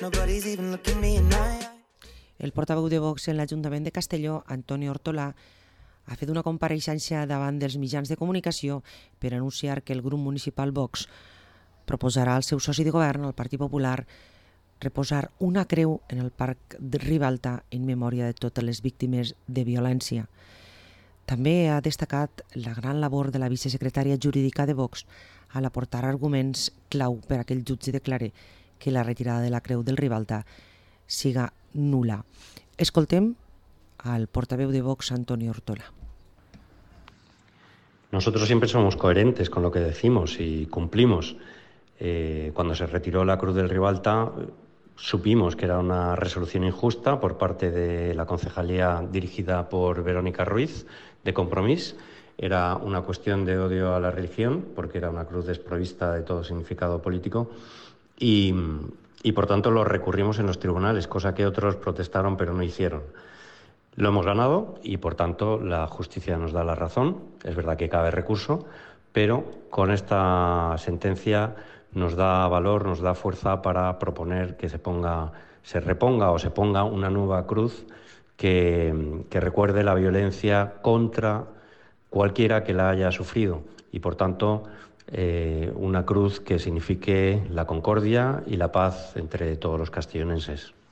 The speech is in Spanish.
El portaveu de Vox en l'Ajuntament de Castelló, Antoni Hortolà, ha fet una compareixença davant dels mitjans de comunicació per anunciar que el grup municipal Vox proposarà al seu soci de govern, el Partit Popular, reposar una creu en el Parc de Ribalta en memòria de totes les víctimes de violència. També ha destacat la gran labor de la vicesecretària jurídica de Vox al aportar arguments clau per a que el jutge declare que la retirada de la creu del Ribalta siga nula. Escoltem al portaveu de Vox, Antoni Hortolà. Nosotros siempre somos coherentes con lo que decimos y cumplimos. Cuando se retiró la cruz del Ribalta, supimos que era una resolución injusta por parte de la concejalía dirigida por Verónica Ruiz, de Compromís. Era una cuestión de odio a la religión, porque era una cruz desprovista de todo significado político, y por tanto lo recurrimos en los tribunales, cosa que otros protestaron pero no hicieron. Lo hemos ganado y, por tanto, la justicia nos da la razón. Es verdad que cabe recurso, pero con esta sentencia nos da valor, nos da fuerza para proponer que se reponga o se ponga una nueva cruz que recuerde la violencia contra cualquiera que la haya sufrido y, por tanto, una cruz que signifique la concordia y la paz entre todos los castellonenses.